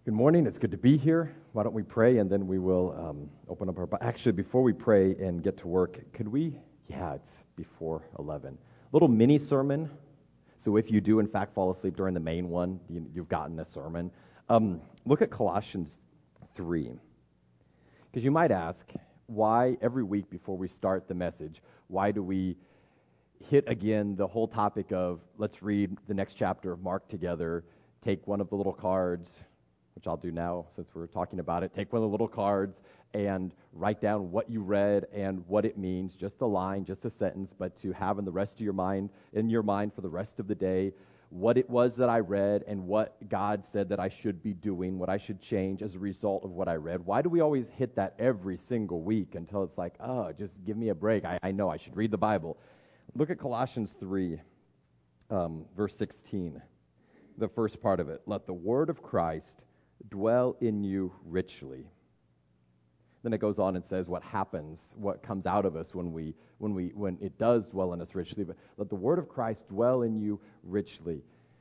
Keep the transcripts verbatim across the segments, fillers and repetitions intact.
Good morning. It's good to be here. Why don't we pray and then we will um, open up our... Actually, before we pray and get to work, could we... Yeah, it's before eleven. Little mini sermon. So if you do, in fact, fall asleep during the main one, you, you've gotten a sermon. Um, look at Colossians three. Because you might ask, why every week before we start the message, why do we hit again the whole topic of let's read the next chapter of Mark together, take one of the little cards, which I'll do now since we're talking about it, take one of the little cards and write down what you read and what it means, just a line, just a sentence, but to have in the rest of your mind, in your mind for the rest of the day, what it was that I read and what God said that I should be doing, what I should change as a result of what I read. Why do we always hit that every single week until it's like, oh, just give me a break. I, I know I should read the Bible. Look at Colossians three, um, verse sixteen, the first part of it. Let the word of Christ dwell in you richly. Then it goes on and says what happens, what comes out of us when we when we when it does dwell in us richly. But let the word of Christ dwell in you richly.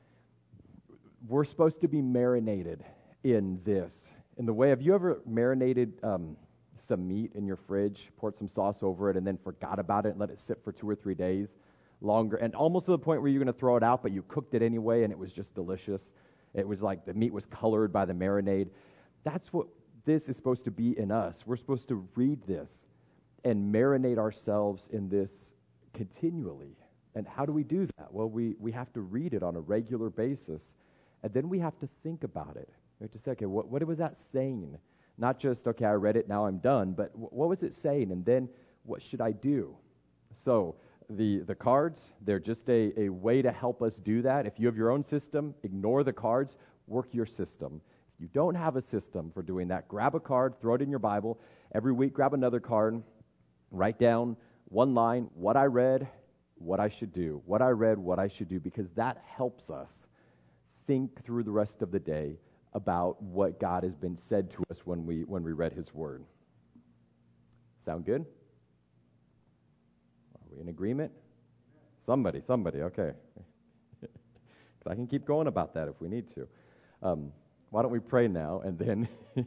We're supposed to be marinated in this. In the way, have you ever marinated um, some meat in your fridge, poured some sauce over it, and then forgot about it and let it sit for two or three days longer, and almost to the point where you're going to throw it out, but you cooked it anyway, and it was just delicious. It was like the meat was colored by the marinade. That's what this is supposed to be in us. We're supposed to read this and marinate ourselves in this continually. And how do we do that? Well, we, we have to read it on a regular basis, and then we have to think about it. We have to say, okay, what, what was that saying? Not just, okay, I read it, now I'm done, but w- what was it saying? And then what should I do? So The the cards, they're just a, a way to help us do that. If you have your own system, ignore the cards, work your system. If you don't have a system for doing that, grab a card, throw it in your Bible. Every week, grab another card, write down one line, what I read, what I should do. What I read, what I should do, because that helps us think through the rest of the day about what God has been said to us when we when we read His Word. Sound good? Are we in agreement? Somebody, somebody, okay. Because I can keep going about that if we need to. Um, why don't we pray now and then...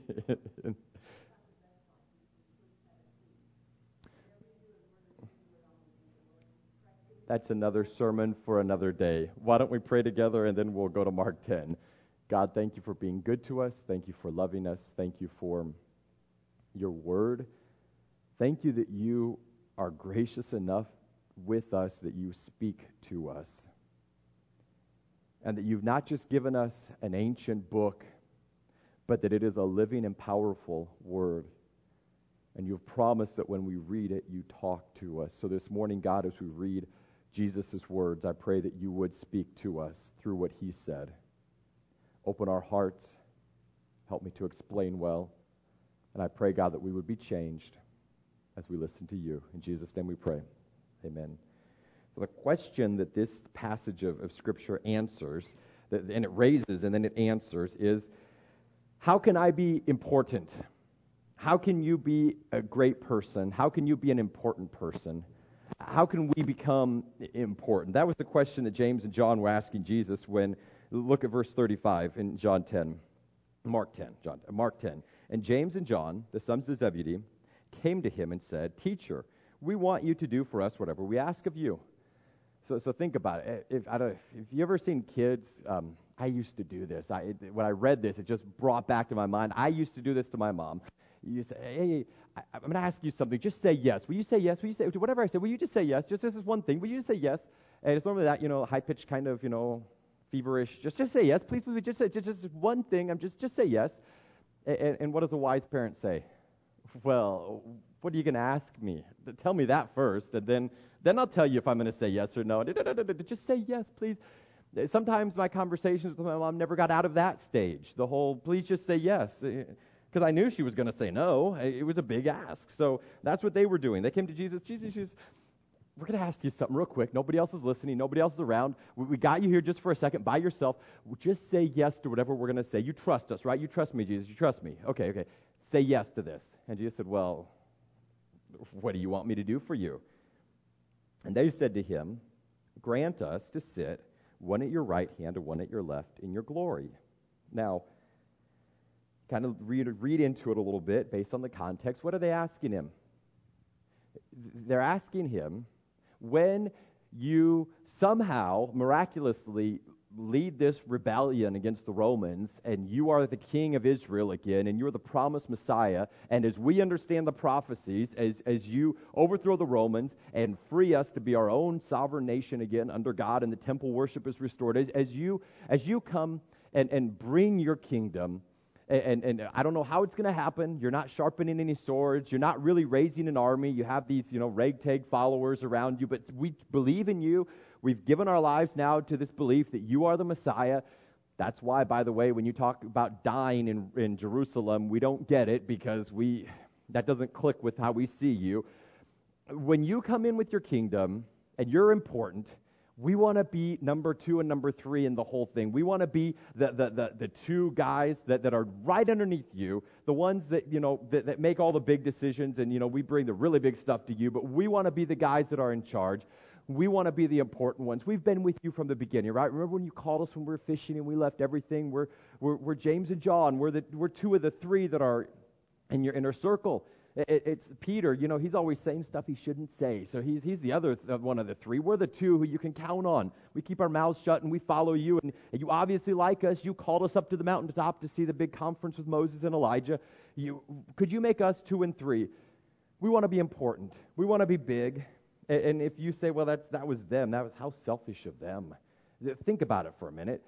That's another sermon for another day. Why don't we pray together and then we'll go to Mark ten. God, thank you for being good to us. Thank you for loving us. Thank you for your word. Thank you that you are gracious enough with us that you speak to us. And that you've not just given us an ancient book, but that it is a living and powerful word. And you've promised that when we read it, you talk to us. So this morning, God, as we read Jesus' words, I pray that you would speak to us through what he said. Open our hearts. Help me to explain well. And I pray, God, that we would be changed as we listen to you. In Jesus' name we pray. Amen. So the question that this passage of, of Scripture answers, that, and it raises and then it answers, is how can I be important? How can you be a great person? How can you be an important person? How can we become important? That was the question that James and John were asking Jesus when, look at verse thirty-five in John ten, Mark ten, John, Mark ten. And James and John, the sons of Zebedee, came to him and said, "Teacher, we want you to do for us whatever we ask of you." So, so think about it. If I don't, if you ever seen kids, um, I used to do this. I, it, when I read this, it just brought back to my mind. I used to do this to my mom. You say, "Hey, I, I'm going to ask you something. Just say yes. Will you say yes? Will you say whatever I say? Will you just say yes? Just this is one thing. Will you just say yes?" And it's normally that, you know, high pitched kind of, you know, feverish. Just, just say yes, please, please. Just say just, just one thing. I'm just, just say yes. And, and what does a wise parent say? Well, what are you going to ask me? Tell me that first, and then, then I'll tell you if I'm going to say yes or no. Just say yes, please. Sometimes my conversations with my mom never got out of that stage. The whole, please just say yes. Because I knew she was going to say no. It was a big ask. So that's what they were doing. They came to Jesus. Jesus, Jesus, we're going to ask you something real quick. Nobody else is listening. Nobody else is around. We, we got you here just for a second by yourself. Just say yes to whatever we're going to say. You trust us, right? You trust me, Jesus. You trust me. Okay, okay. Say yes to this. And Jesus said, well, what do you want me to do for you? And they said to him, grant us to sit one at your right hand and one at your left in your glory. Now, kind of read, read into it a little bit based on the context. What are they asking him? They're asking him, when you somehow, miraculously, lead this rebellion against the Romans, and you are the king of Israel again, and you're the promised Messiah, and as we understand the prophecies, as, as you overthrow the Romans and free us to be our own sovereign nation again under God, and the temple worship is restored, as, as you as you come and, and bring your kingdom, and, and, and I don't know how it's going to happen. You're not sharpening any swords. You're not really raising an army. You have these, you know, ragtag followers around you, but we believe in you. We've given our lives now to this belief that you are the Messiah. That's why, by the way, when you talk about dying in, in Jerusalem, we don't get it because we that doesn't click with how we see you. When you come in with your kingdom and you're important, we want to be number two and number three in the whole thing. We want to be the, the, the, the two guys that, that are right underneath you, the ones that, you know, that, that make all the big decisions, and, you know, we bring the really big stuff to you, but we want to be the guys that are in charge. We want to be the important ones. We've been with you from the beginning, right? Remember when you called us when we were fishing and we left everything? We're, we're, we're James and John. We're, the, we're two of the three that are in your inner circle. It, it's Peter, you know, he's always saying stuff he shouldn't say. So he's he's the other th- one of the three. We're the two who you can count on. We keep our mouths shut and we follow you. And, and you obviously like us. You called us up to the mountaintop to see the big conference with Moses and Elijah. You, could you make us two and three? We want to be important. We want to be big. And, and if you say, well, that's that was them. That was how selfish of them. Think about it for a minute.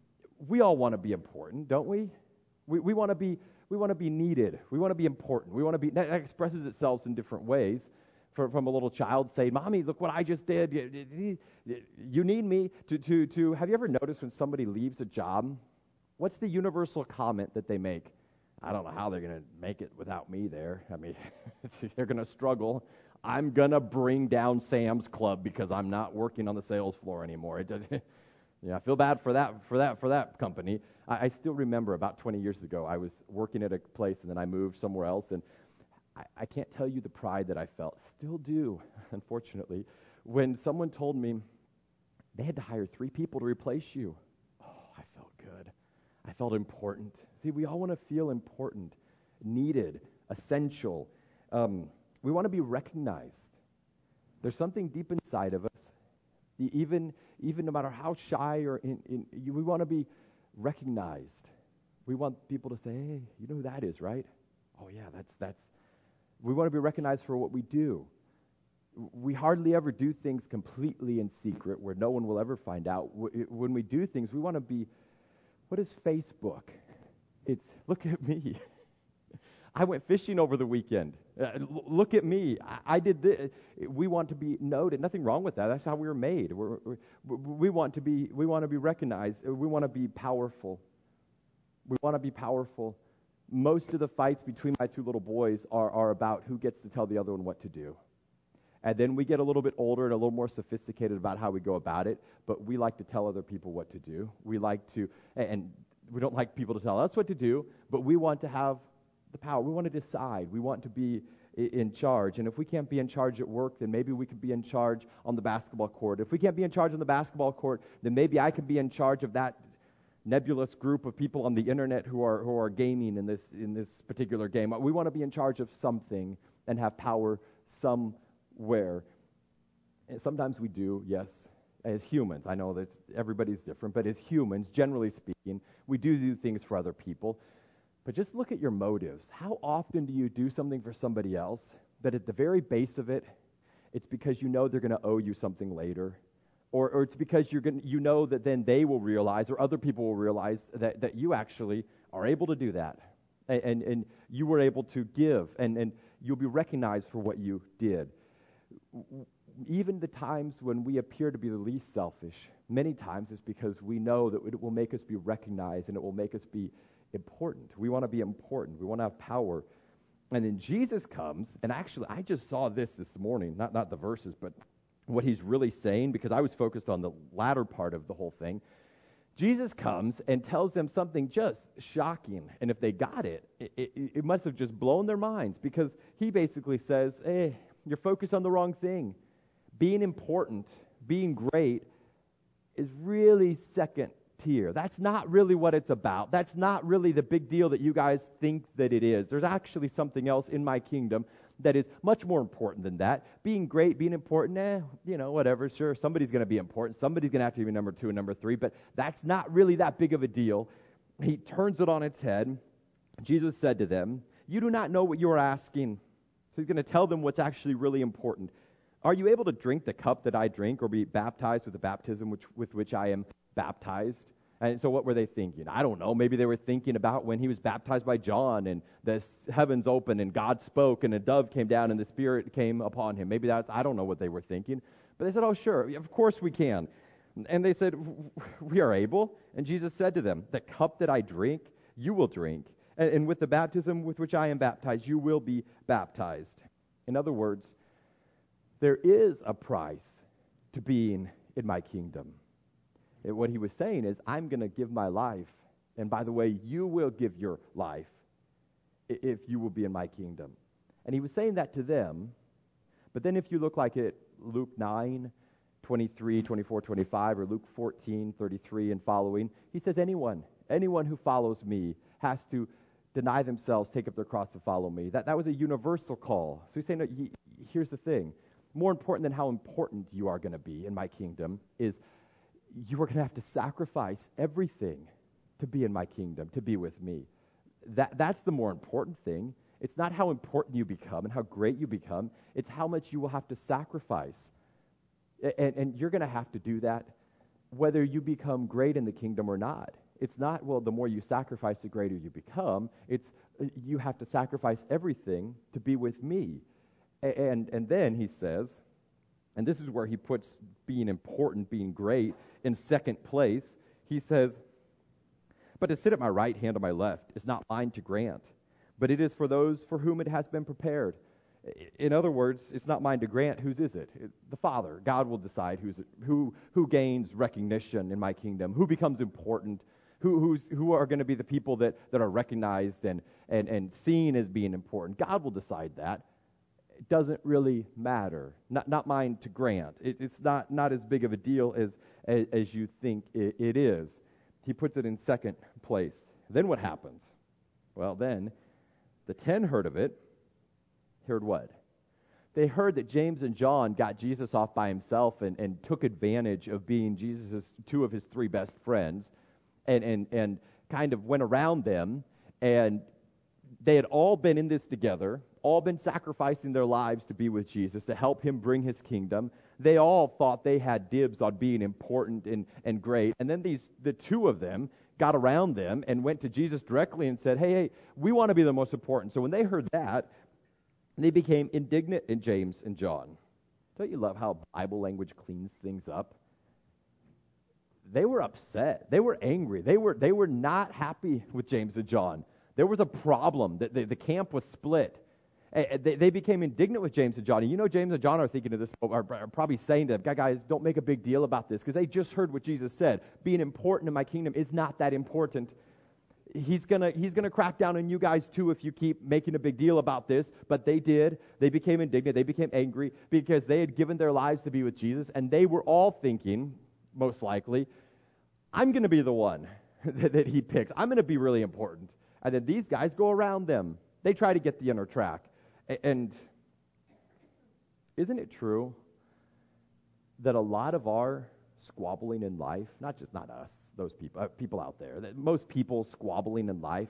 We all want to be important, don't we? We, we want to be... We want to be needed. We want to be important. We want to be, that expresses itself in different ways. From, from a little child saying, Mommy, look what I just did. You, you need me to, to, to, have you ever noticed when somebody leaves a job, what's the universal comment that they make? I don't know how they're going to make it without me there. I mean, they're going to struggle. I'm going to bring down Sam's Club because I'm not working on the sales floor anymore. It does, yeah, I feel bad for that, for that, for that company. I still remember about twenty years ago, I was working at a place and then I moved somewhere else, and I, I can't tell you the pride that I felt, still do, unfortunately, when someone told me they had to hire three people to replace you. Oh, I felt good. I felt important. See, we all want to feel important, needed, essential. Um, we want to be recognized. There's something deep inside of us, even, even no matter how shy or in, in we want to be recognized. We want people to say, hey, you know who that is, right? Oh yeah, that's that's we want to be recognized for what we do. We hardly ever do things completely in secret where no one will ever find out. When we do things, we want to be, what is Facebook? It's, look at me. I went fishing over the weekend. Uh, l- look at me. I, I did this. We want to be noted. Nothing wrong with that. That's how we were made. We're, we're, we want to be. We want to be recognized. We want to be powerful. We want to be powerful. Most of the fights between my two little boys are, are about who gets to tell the other one what to do. And then we get a little bit older and a little more sophisticated about how we go about it. But we like to tell other people what to do. We like to, and we don't like people to tell us what to do. But we want to have the power. We want to decide. We want to be in charge. And if we can't be in charge at work, then maybe we could be in charge on the basketball court. If we can't be in charge on the basketball court, then maybe I could be in charge of that nebulous group of people on the internet who are who are gaming in this in this particular game. We want to be in charge of something and have power somewhere. And sometimes we do, yes, as humans. I know that everybody's different, but as humans, generally speaking, we do do things for other people. But just look at your motives. How often do you do something for somebody else that at the very base of it, it's because you know they're going to owe you something later? Or, or it's because you're going you know that then they will realize, or other people will realize, that, that you actually are able to do that. And, and, and you were able to give, and, and you'll be recognized for what you did. Even the times when we appear to be the least selfish, many times it's because we know that it will make us be recognized and it will make us be important. We want to be important. We want to have power. And then Jesus comes, and actually, I just saw this this morning, not, not the verses, but what he's really saying, because I was focused on the latter part of the whole thing. Jesus comes and tells them something just shocking. And if they got it, it, it, it must have just blown their minds, because he basically says, hey, you're focused on the wrong thing. Being important, being great is really second tier. That's not really what it's about. That's not really the big deal that you guys think that it is. There's actually something else in my kingdom that is much more important than that. Being great, being important, eh, you know, whatever, sure, somebody's going to be important. Somebody's going to have to be number two and number three, but that's not really that big of a deal. He turns it on its head. Jesus said to them, you do not know what you are asking. So he's going to tell them what's actually really important. Are you able to drink the cup that I drink or be baptized with the baptism which, with which I am baptized? And so what were they thinking? I don't know. Maybe they were thinking about when he was baptized by John and the heavens opened and God spoke and a dove came down and the Spirit came upon him. Maybe that's, I don't know what they were thinking. But they said, oh, sure, of course we can. And they said, we are able. And Jesus said to them, the cup that I drink, you will drink. And, and with the baptism with which I am baptized, you will be baptized. In other words, there is a price to being in my kingdom. It, what he was saying is, I'm going to give my life. And by the way, you will give your life if you will be in my kingdom. And he was saying that to them. But then if you look like it, Luke nine, twenty-three, twenty-four, twenty-five, or Luke fourteen, thirty-three and following, he says anyone, anyone who follows me has to deny themselves, take up their cross to follow me. That, that was a universal call. So he's saying, no, he, here's the thing. More important than how important you are going to be in my kingdom is you are going to have to sacrifice everything to be in my kingdom, to be with me. That, that's the more important thing. It's not how important you become and how great you become. It's how much you will have to sacrifice. And, and you're going to have to do that whether you become great in the kingdom or not. It's not, well, the more you sacrifice, the greater you become. It's you have to sacrifice everything to be with me. And, and then he says, and this is where he puts being important, being great, in second place. He says, but to sit at my right hand or my left is not mine to grant, but it is for those for whom it has been prepared. In other words, it's not mine to grant. Whose is it? The Father. God will decide who's who who gains recognition in my kingdom, who becomes important, who who's, who are going to be the people that, that are recognized and, and, and seen as being important. God will decide that. It doesn't really matter. Not not mine to grant. It, it's not, not as big of a deal as, as, as you think it, it is. He puts it in second place. Then what happens? Well, then the ten heard of it. Heard what? They heard that James and John got Jesus off by himself and, and took advantage of being Jesus' two of his three best friends and, and, and kind of went around them, and they had all been in this together, all been sacrificing their lives to be with Jesus, to help him bring his kingdom. They all thought they had dibs on being important and, and great. And then these the two of them got around them and went to Jesus directly and said, hey, hey, we want to be the most important. So when they heard that, they became indignant in James and John. Don't you love how Bible language cleans things up? They were upset. They were angry. They were they were not happy with James and John. There was a problem. The, the, the camp was split. They, they became indignant with James and John. And you know James and John are thinking of this, are, are probably saying to them, guys, don't make a big deal about this, because they just heard what Jesus said. Being important in my kingdom is not that important. He's gonna he's gonna crack down on you guys too if you keep making a big deal about this. But they did. They became indignant. They became angry because they had given their lives to be with Jesus, and they were all thinking, most likely, I'm going to be the one that, that he picks. I'm going to be really important. And then these guys go around them. They try to get the inner track. And isn't it true that a lot of our squabbling in life, not just not us, those people, uh, people out there, that most people squabbling in life,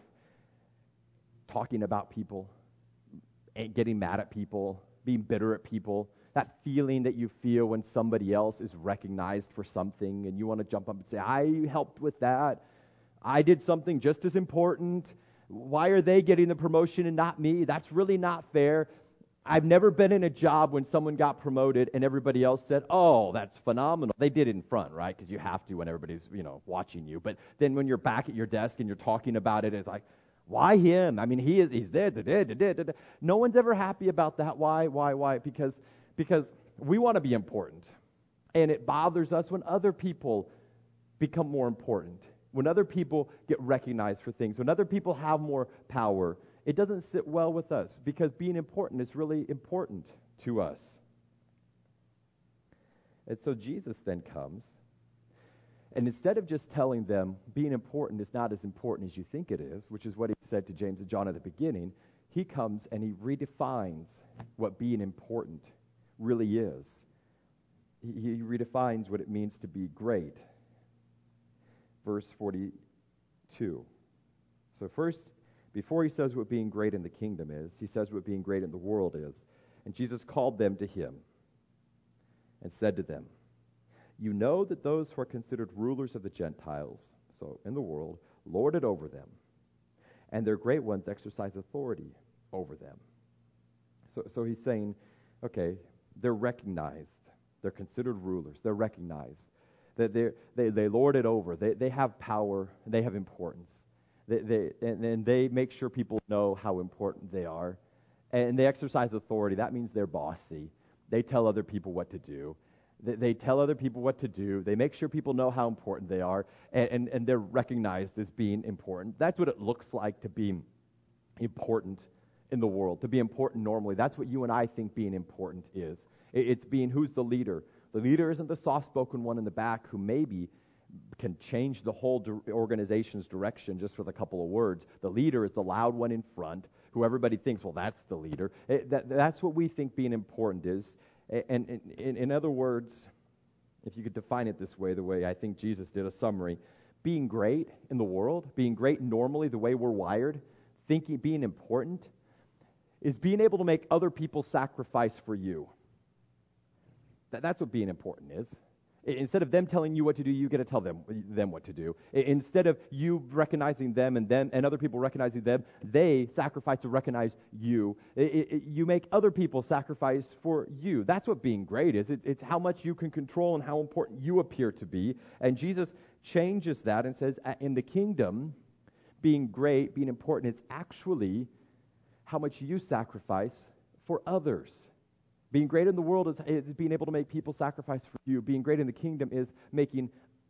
talking about people, and getting mad at people, being bitter at people, that feeling that you feel when somebody else is recognized for something and you want to jump up and say, I helped with that. I did something just as important. Why are they getting the promotion and not me? That's really not fair. I've never been in a job when someone got promoted and everybody else said, oh, that's phenomenal. They did it in front, right? Because you have to when everybody's, you know, watching you. But then when you're back at your desk and you're talking about it, it's like, why him? I mean, he is, he's there. Da, da, da, da, da. No one's ever happy about that. Why, why, why? Because, because we want to be important. And it bothers us when other people become more important, when other people get recognized for things, when other people have more power. It doesn't sit well with us because being important is really important to us. And so Jesus then comes, And instead of just telling them being important is not as important as you think it is, which is what he said to James and John at the beginning, he comes and he redefines what being important really is. He, he redefines what it means to be great. Verse forty-two. So first, before he says what being great in the kingdom is, he says what being great in the world is. And Jesus called them to him and said to them, "You know that those who are considered rulers of the Gentiles, so in the world, lord it over them, and their great ones exercise authority over them." So, so he's saying, okay, they're recognized. They're considered rulers. They're recognized. That they they they lord it over. They they have power. They have importance. They they and, and they make sure people know how important they are, and they exercise authority. That means they're bossy. They tell other people what to do. They, they tell other people what to do. They make sure people know how important they are, and, and and they're recognized as being important. That's what it looks like to be important in the world. To be important normally. That's what you and I think being important is. It, it's being who's the leader. The leader isn't the soft-spoken one in the back who maybe can change the whole di- organization's direction just with a couple of words. The leader is the loud one in front, who everybody thinks, well, that's the leader. It, that, that's what we think being important is. And, and in, in other words, if you could define it this way, the way I think Jesus did, a summary, being great in the world, being great normally, the way we're wired, thinking being important, is being able to make other people sacrifice for you. That's what being important is. Instead of them telling you what to do, you get to tell them them what to do. Instead of you recognizing them and them and other people recognizing them, they sacrifice to recognize you. It, it, you make other people sacrifice for you. That's what being great is. It, it's how much you can control and how important you appear to be. And Jesus changes that and says, in the kingdom, being great, being important, is actually how much you sacrifice for others. Being great in the world is, is being able to make people sacrifice for you. Being great in the kingdom is making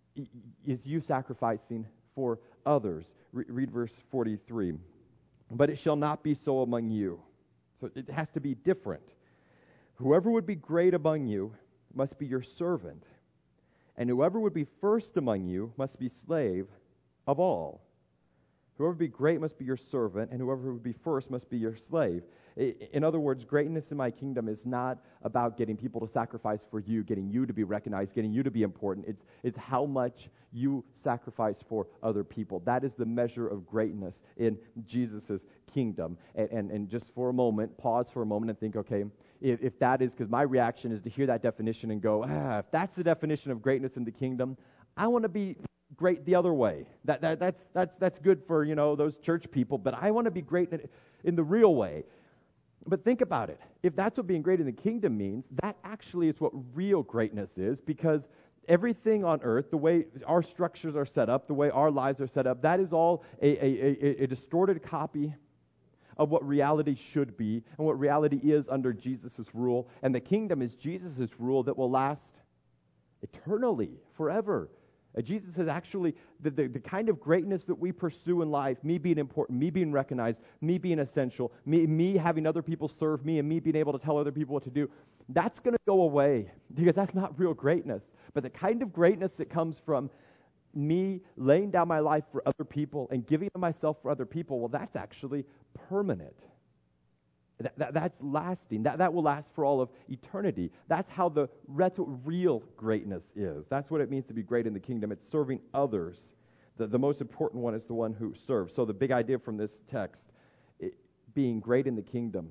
is you sacrificing for others. Re- read verse forty-three. But it shall not be so among you. So it has to be different. Whoever would be great among you must be your servant, and whoever would be first among you must be slave of all. Whoever would be great must be your servant, and whoever would be first must be your slave. In other words, greatness in my kingdom is not about getting people to sacrifice for you, getting you to be recognized, getting you to be important. It's, it's how much you sacrifice for other people. That is the measure of greatness in Jesus' kingdom. And, and, and just for a moment, pause for a moment and think, okay, if, if that is, because my reaction is to hear that definition and go, ah, if that's the definition of greatness in the kingdom, I want to be great the other way. That, that that's that's that's good for, you know, those church people, but I want to be great in, in the real way. But think about it. If that's what being great in the kingdom means, that actually is what real greatness is, because everything on earth, the way our structures are set up, the way our lives are set up, that is all a, a, a, a distorted copy of what reality should be and what reality is under Jesus' rule. And the kingdom is Jesus' rule that will last eternally, forever. Uh, Jesus is actually the, the, the kind of greatness that we pursue in life, me being important, me being recognized, me being essential, me, me having other people serve me, and me being able to tell other people what to do, that's going to go away, because that's not real greatness. But the kind of greatness that comes from me laying down my life for other people and giving of myself for other people, well, that's actually permanent. That, that, that's lasting. That, that will last for all of eternity. That's how the that's what real greatness is. That's what it means to be great in the kingdom. It's serving others. The, the most important one is the one who serves. So the big idea from this text, it, being great in the kingdom,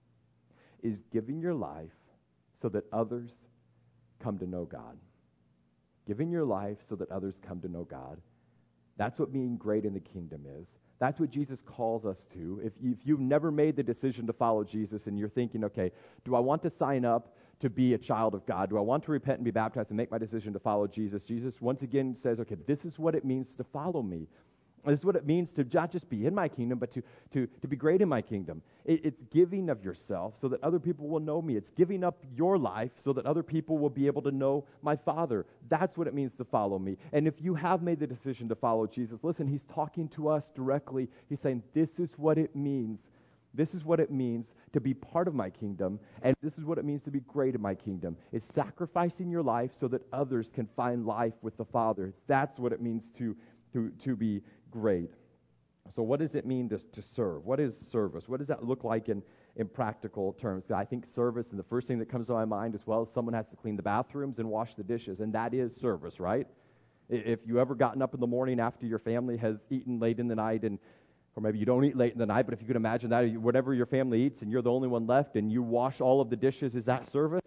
is giving your life so that others come to know God. Giving your life so that others come to know God. That's what being great in the kingdom is. That's what Jesus calls us to. If, you, if you've never made the decision to follow Jesus and you're thinking, okay, do I want to sign up to be a child of God? Do I want to repent and be baptized and make my decision to follow Jesus? Jesus once again says, okay, this is what it means to follow me. This is what it means to not just be in my kingdom, but to, to, to be great in my kingdom. It, it's giving of yourself so that other people will know me. It's giving up your life so that other people will be able to know my Father. That's what it means to follow me. And if you have made the decision to follow Jesus, listen, he's talking to us directly. He's saying, this is what it means This is what it means to be part of my kingdom, and this is what it means to be great in my kingdom. It's sacrificing your life so that others can find life with the Father. That's what it means to, to, to be great. So what does it mean to, to serve? What is service? What does that look like in, in practical terms? I think service, and the first thing that comes to my mind as well is someone has to clean the bathrooms and wash the dishes, and that is service, right? If you ever gotten up in the morning after your family has eaten late in the night, and or maybe you don't eat late in the night, but if you could imagine that, whatever your family eats and you're the only one left and you wash all of the dishes, is that service?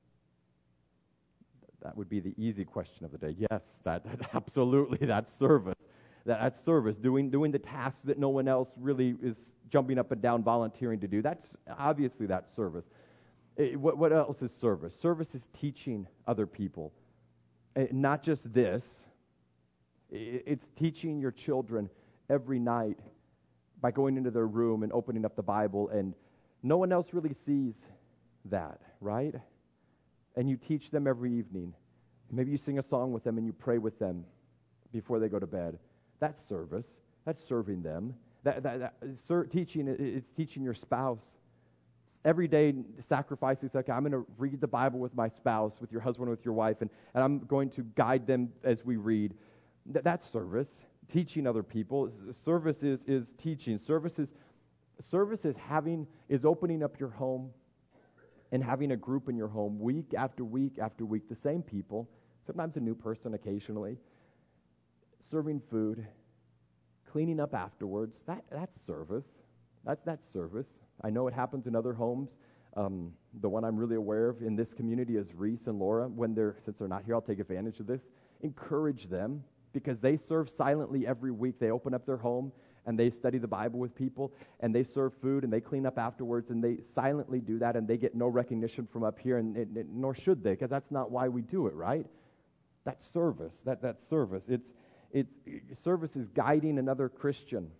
That would be the easy question of the day. Yes, that, that absolutely, that's service. That, that's service, doing doing the tasks that no one else really is jumping up and down volunteering to do. That's obviously that's service. It, what, what else is service? Service is teaching other people. It, not just this, it, it's teaching your children every night by going into their room and opening up the Bible, and no one else really sees that, right? And you teach them every evening. Maybe you sing a song with them and you pray with them before they go to bed. That's service. That's serving them. That, that, that ser- teaching, it's teaching your spouse. Every day, sacrificing, like, I'm going to read the Bible with my spouse, with your husband, with your wife, and, and I'm going to guide them as we read. Th- that's service. Teaching other people. Service is, is teaching. Service is, service is having, is opening up your home and having a group in your home week after week after week, the same people, sometimes a new person occasionally, serving food, cleaning up afterwards. That that's service. That's that's service. I know it happens in other homes. Um, the one I'm really aware of in this community is Reese and Laura. When they're, since they're not here, I'll take advantage of this. Encourage them, because they serve silently every week. They open up their home and they study the Bible with people, and they serve food and they clean up afterwards, and they silently do that, and they get no recognition from up here, and, and, and nor should they, because that's not why we do it, right? That's service. That that's service. It's it's service is guiding another Christian.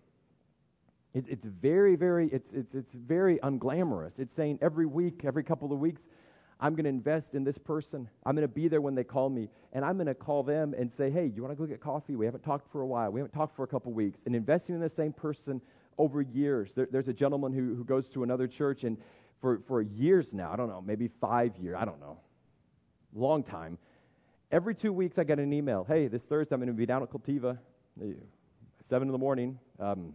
It, it's very very it's it's it's very unglamorous. It's saying every week, every couple of weeks, I'm going to invest in this person. I'm going to be there when they call me, and I'm going to call them and say, hey, you want to go get coffee? We haven't talked for a while. We haven't talked for a couple weeks. And investing in the same person over years. There, there's a gentleman who, who goes to another church, and for, for years now, I don't know, maybe five years, I don't know, long time, every two weeks I get an email. Hey, this Thursday I'm going to be down at Cultiva, seven in the morning. Um,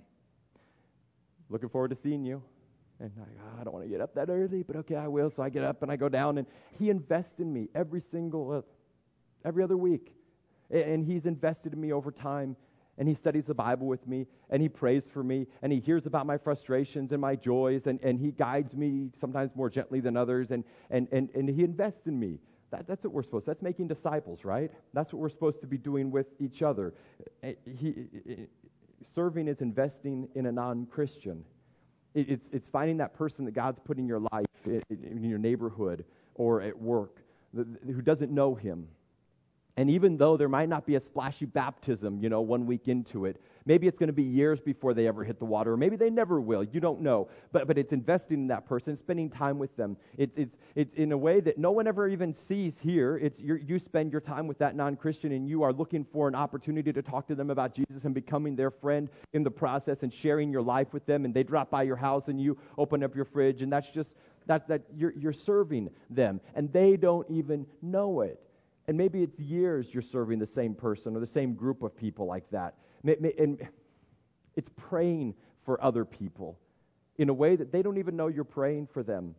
looking forward to seeing you. And I, oh, I don't want to get up that early, but okay, I will. So I get up and I go down, and he invests in me every single, uh, every other week. And, and he's invested in me over time, and he studies the Bible with me, and he prays for me, and he hears about my frustrations and my joys, and, and he guides me sometimes more gently than others, and, and, and, and he invests in me. That, that's what we're supposed to. That's making disciples, right? That's what we're supposed to be doing with each other. He, he, serving is investing in a non-Christian. It's it's finding that person that God's put in your life, in your neighborhood or at work, who doesn't know him. And even though there might not be a splashy baptism, you know, one week into it, maybe it's going to be years before they ever hit the water, or maybe they never will. You don't know. But but it's investing in that person, spending time with them. It's it's it's in a way that no one ever even sees here. It's you're, you spend your time with that non-Christian, and you are looking for an opportunity to talk to them about Jesus and becoming their friend in the process, and sharing your life with them. And they drop by your house, and you open up your fridge, and that's just that that you're you're serving them, and they don't even know it. And maybe it's years you're serving the same person or the same group of people like that. And it's praying for other people in a way that they don't even know you're praying for them.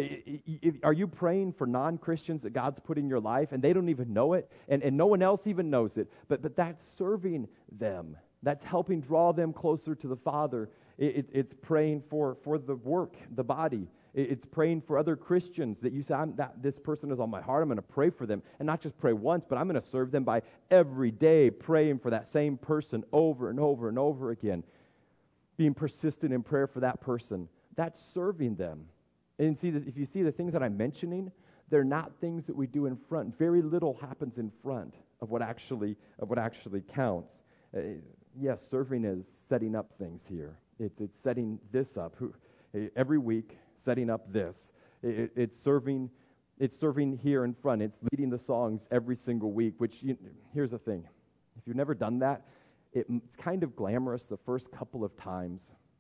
Are you praying for non-Christians that God's put in your life and they don't even know it, and, and no one else even knows it? But, but that's serving them. That's helping draw them closer to the Father. It, it, it's praying for, for the work, the body. It's praying for other Christians that you say, I'm, that, this person is on my heart, I'm going to pray for them. And not just pray once, but I'm going to serve them by every day praying for that same person over and over and over again. Being persistent in prayer for that person. That's serving them. And see, if you see the things that I'm mentioning, they're not things that we do in front. Very little happens in front of what actually, of what actually counts. Uh, yes, serving is setting up things here. It's, it's setting this up. Who, every week, setting up this. It, it's serving it's serving here in front. It's leading the songs every single week, which, you, here's the thing. If you've never done that, it, it's kind of glamorous the first couple of times.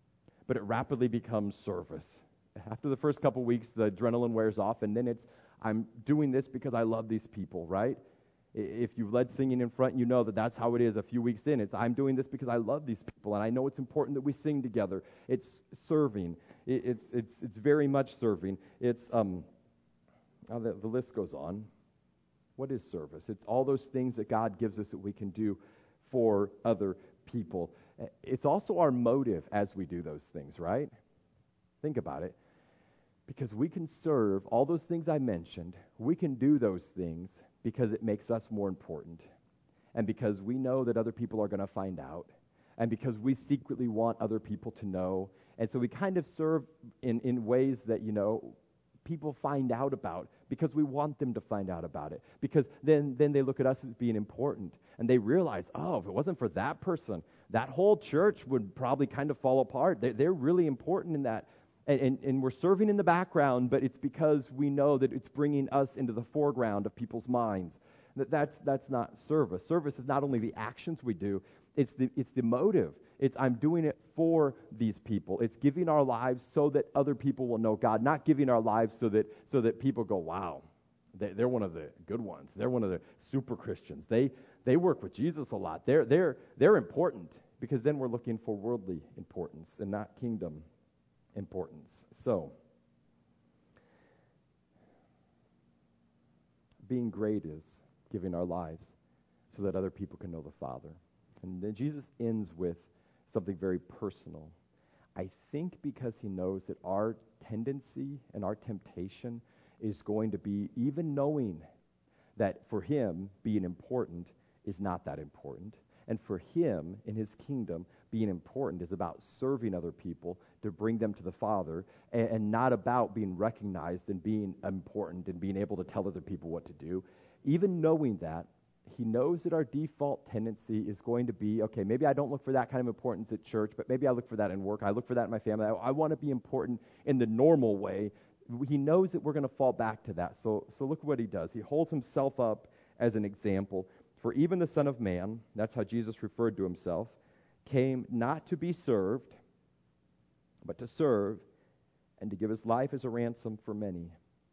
but it rapidly becomes service. After the first couple weeks, the adrenaline wears off, and then it's, I'm doing this because I love these people, right? If you've led singing in front, you know that that's how it is a few weeks in. It's, I'm doing this because I love these people, and I know it's important that we sing together. It's serving. It, it's, it's, it's very much serving. It's, um, oh, the, the list goes on. What is service? It's all those things that God gives us that we can do for other people. It's also our motive as we do those things, right? Think about it. Because we can serve all those things I mentioned, we can do those things because it makes us more important, and because we know that other people are going to find out, and because we secretly want other people to know, and so we kind of serve in, in ways that, you know, people find out about because we want them to find out about it, because then, then they look at us as being important, and they realize, oh, if it wasn't for that person, that whole church would probably kind of fall apart. They're, they're really important in that. And, and, and we're serving in the background, but it's because we know that it's bringing us into the foreground of people's minds. That that's, that's not service. Service is not only the actions we do, it's the, it's the motive. It's I'm doing it for these people. It's giving our lives so that other people will know God, not giving our lives so that, so that people go, wow, they, they're one of the good ones. They're one of the super Christians. They, they work with Jesus a lot. They're, they're, they're important, because then we're looking for worldly importance and not kingdom importance. So, being great is giving our lives so that other people can know the Father. And then Jesus ends with something very personal. I think because he knows that our tendency and our temptation is going to be, even knowing that for him being important is not that important, and for him in his kingdom being important is about serving other people to bring them to the Father, and, and not about being recognized and being important and being able to tell other people what to do. Even knowing that, he knows that our default tendency is going to be, okay, maybe I don't look for that kind of importance at church, but maybe I look for that in work. I look for that in my family. I, I want to be important in the normal way. He knows that we're going to fall back to that. So, so look what he does. He holds himself up as an example. For even the Son of Man, that's how Jesus referred to himself, came not to be served, but to serve and to give his life as a ransom for many.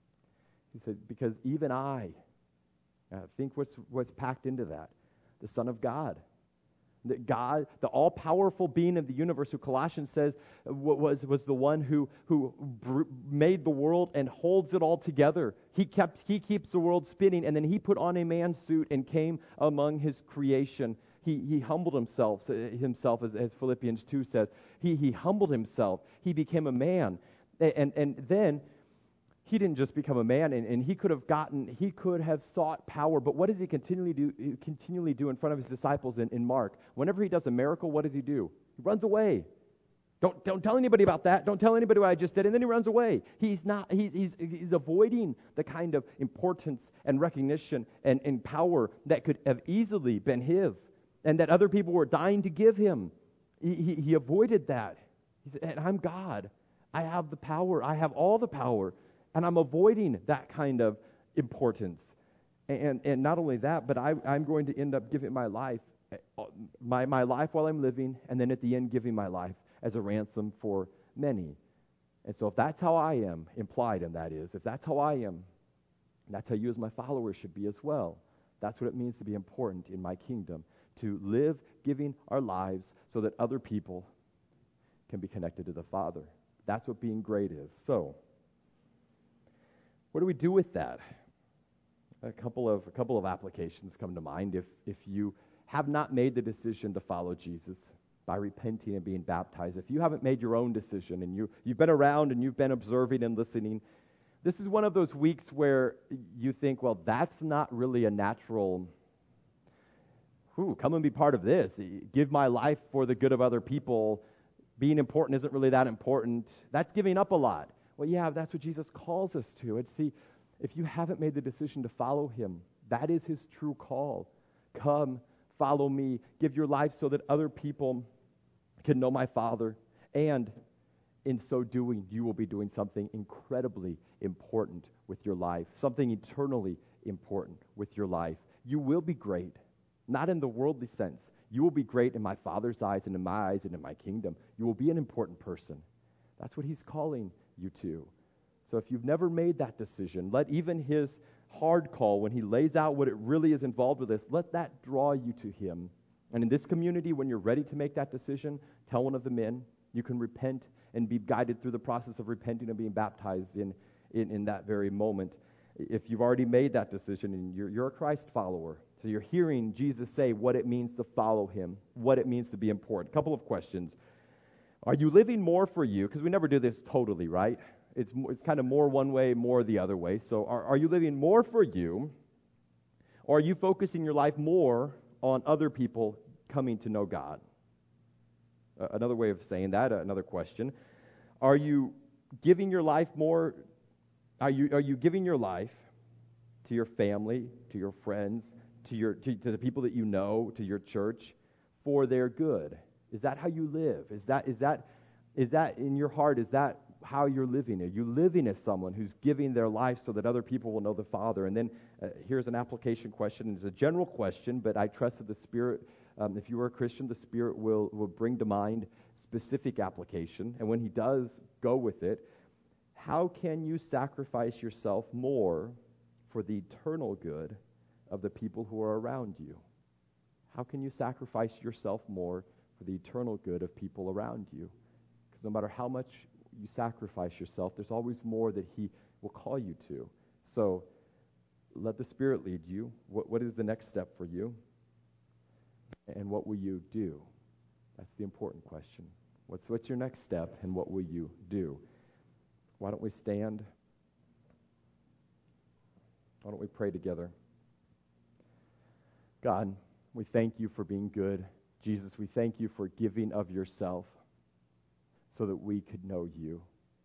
He says, because even I, uh, think what's, what's packed into that, the Son of God, that God, the all-powerful being of the universe, who Colossians says was, was the one who, who br- made the world and holds it all together. He kept, he keeps the world spinning, and then he put on a man's suit and came among his creation. He, he humbled himself, himself as, as Philippians two says. He, he humbled himself. He became a man. And, and then he didn't just become a man, and, and he could have gotten, he could have sought power, but what does he continually do, continually do in front of his disciples in, in Mark? Whenever he does a miracle, what does he do? He runs away. Don't, don't tell anybody about that. Don't tell anybody what I just did, and then he runs away. He's not, he's, he's, he's avoiding the kind of importance and recognition and, and power that could have easily been his, and that other people were dying to give him. He, he, he avoided that. He said, and I'm God. I have the power. I have all the power. And I'm avoiding that kind of importance. And, and not only that, but I, I'm going to end up giving my life, my, my life while I'm living, and then at the end giving my life as a ransom for many. And so if that's how I am, implied in that is, if that's how I am, that's how you as my followers should be as well. That's what it means to be important in my kingdom, to live giving our lives so that other people can be connected to the Father. That's what being great is. So, what do we do with that? A couple of a couple of applications come to mind. If if you have not made the decision to follow Jesus by repenting and being baptized, if you haven't made your own decision and you you've been around and you've been observing and listening, this is one of those weeks where you think, well, that's not really a natural. Whew, come and be part of this. Give my life for the good of other people. Being important isn't really that important. That's giving up a lot. Well, yeah, that's what Jesus calls us to. And see, if you haven't made the decision to follow him, that is his true call. Come, follow me, give your life so that other people can know my Father. And in so doing, you will be doing something incredibly important with your life, something eternally important with your life. You will be great, not in the worldly sense. You will be great in my Father's eyes and in my eyes and in my kingdom. You will be an important person. That's what he's calling you to. So if you've never made that decision, let even his hard call, when he lays out what it really is involved with this, let that draw you to him. And in this community, when you're ready to make that decision, tell one of the men. You can repent and be guided through the process of repenting and being baptized in, in, in that very moment. If you've already made that decision and you're, you're a Christ follower, so you're hearing Jesus say what it means to follow him, what it means to be important. A couple of questions. Are you living more for you? Because we never do this totally, right? It's, it's kind of more one way, more the other way. So are, are you living more for you, or are you focusing your life more on other people coming to know God? Uh, another way of saying that, uh, another question. Are you giving your life more, are you, are you giving your life to your family, to your friends, to, your, to, to the people that you know, to your church, for their good? Is that how you live? Is that, is that, is that in your heart, is that how you're living? Are you living as someone who's giving their life so that other people will know the Father? And then uh, here's an application question. It's a general question, but I trust that the Spirit, um, if you are a Christian, the Spirit will, will bring to mind specific application. And when he does, go with it. How can you sacrifice yourself more for the eternal good of the people who are around you? How can you sacrifice yourself more for the eternal good of people around you? Because no matter how much you sacrifice yourself, there's always more that he will call you to. So let the Spirit lead you. What, what is the next step for you? And what will you do? That's the important question. What's, what's your next step, and what will you do? Why don't we stand? Why don't we pray together? God, we thank you for being good. Jesus, we thank you for giving of yourself so that we could know you.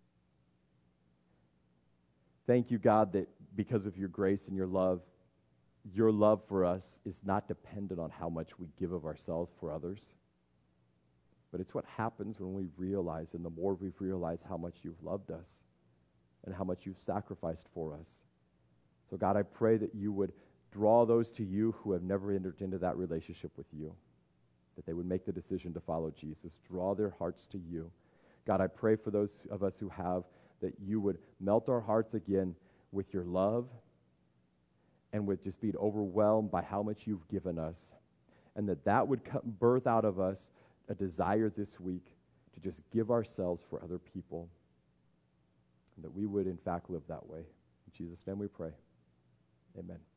Thank you, God, that because of your grace and your love, your love for us is not dependent on how much we give of ourselves for others, but it's what happens when we realize, and the more we realize how much you've loved us and how much you've sacrificed for us. So, God, I pray that you would draw those to you who have never entered into that relationship with you, that they would make the decision to follow Jesus, draw their hearts to you. God, I pray for those of us who have, that you would melt our hearts again with your love and with just being overwhelmed by how much you've given us, and that that would come, birth out of us a desire this week to just give ourselves for other people, and that we would in fact live that way. In Jesus' name we pray. Amen.